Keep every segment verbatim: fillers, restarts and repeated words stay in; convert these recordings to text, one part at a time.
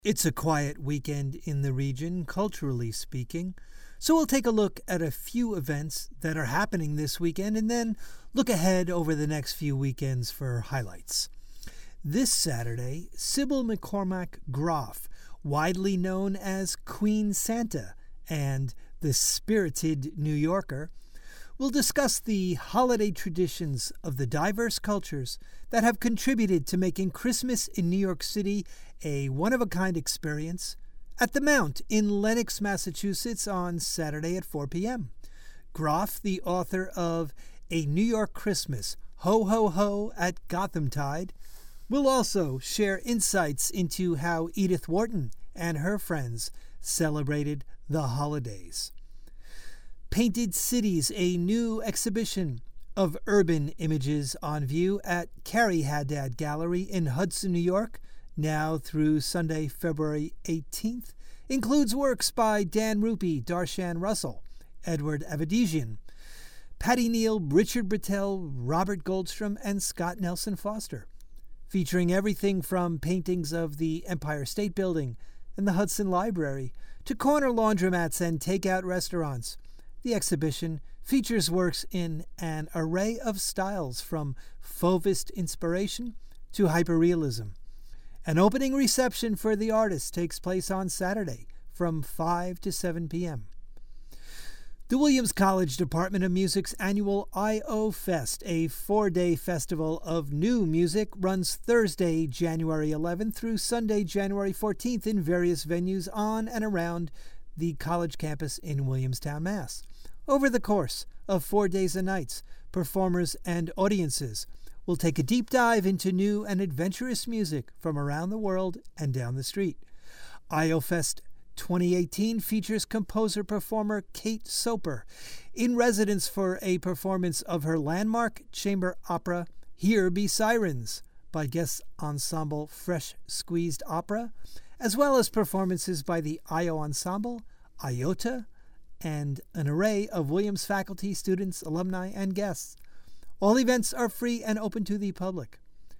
It's a quiet weekend in the region, culturally speaking, so we'll take a look at a few events that are happening this weekend and then look ahead over the next few weekends for highlights. This Saturday, Sybil McCormack Groff, widely known as Queen Santa and the Spirited New Yorker, will discuss the holiday traditions of the diverse cultures that have contributed to making Christmas in New York City a one-of-a-kind experience at the Mount in Lenox, Massachusetts on Saturday at four p.m. Groff, the author of A New York Christmas, Ho Ho Ho at Gothamtide, will also share insights into how Edith Wharton and her friends celebrated the holidays. Painted Cities, a new exhibition of urban images on view at Carrie Haddad Gallery in Hudson, New York, now through Sunday, February eighteenth, includes works by Dan Rupy, Darshan Russell, Edward Avedisian, Patty Neal, Richard Brittell, Robert Goldstrom, and Scott Nelson Foster, featuring everything from paintings of the Empire State Building and the Hudson Library to corner laundromats and takeout restaurants. The exhibition features works in an array of styles from Fauvist inspiration to hyperrealism. An opening reception for the artists takes place on Saturday from five to seven p.m. The Williams College Department of Music's annual I O Fest, a four-day festival of new music, runs Thursday, January eleventh through Sunday, January fourteenth in various venues on and around the college campus in Williamstown, Mass. Over the course of four days and nights, performers and audiences will take a deep dive into new and adventurous music from around the world and down the street. I O Fest twenty eighteen features composer-performer Kate Soper in residence for a performance of her landmark chamber opera, Here Be Sirens, by guest ensemble Fresh Squeezed Opera, as well as performances by the I O Ensemble, IOTA, and an array of Williams faculty, students, alumni, and guests. All events are free and open to the public.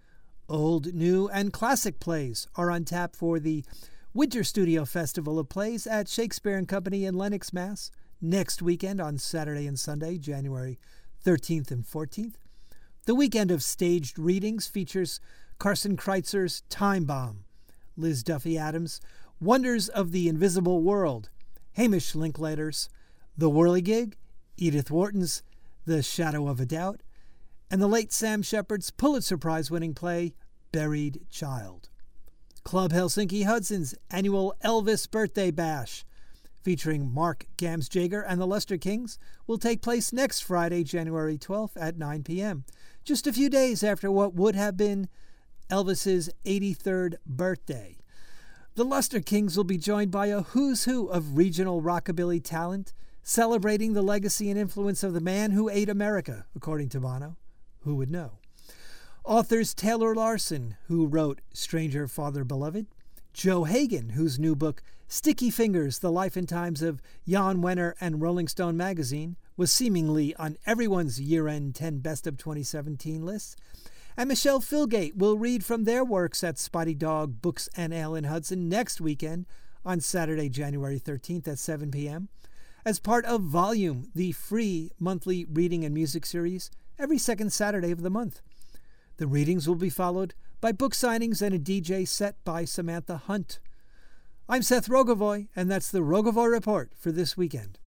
Old, new, and classic plays are on tap for the Winter Studio Festival of Plays at Shakespeare and Company in Lenox, Mass. next weekend on Saturday and Sunday, January thirteenth and fourteenth. The weekend of staged readings features Carson Kreitzer's Time Bomb, Liz Duffy Adams' Wonders of the Invisible World, Hamish Linklater's The Whirligig, Edith Wharton's The Shadow of a Doubt, and the late Sam Shepard's Pulitzer Prize-winning play Buried Child. Club Helsinki Hudson's annual Elvis Birthday Bash, featuring Mark Gamsjager and the Lester Kings, will take place next Friday, January twelfth at nine p.m., just a few days after what would have been Elvis's eighty-third birthday. The Lester Kings will be joined by a who's who of regional rockabilly talent, celebrating the legacy and influence of the man who ate America, according to Bono. Who would know? Authors Taylor Larson, who wrote Stranger Farther Beloved, Joe Hagan, whose new book Sticky Fingers, The Life and Times of Jan Wenner and Rolling Stone magazine was seemingly on everyone's year-end ten Best of twenty seventeen lists, and Michelle Philgate will read from their works at Spotty Dog Books and Ale in Hudson next weekend on Saturday, January thirteenth at seven p.m. as part of Volume, the free monthly reading and music series every second Saturday of the month. The readings will be followed by book signings and a D J set by Samantha Hunt. I'm Seth Rogovoy, and that's the Rogovoy Report for this weekend.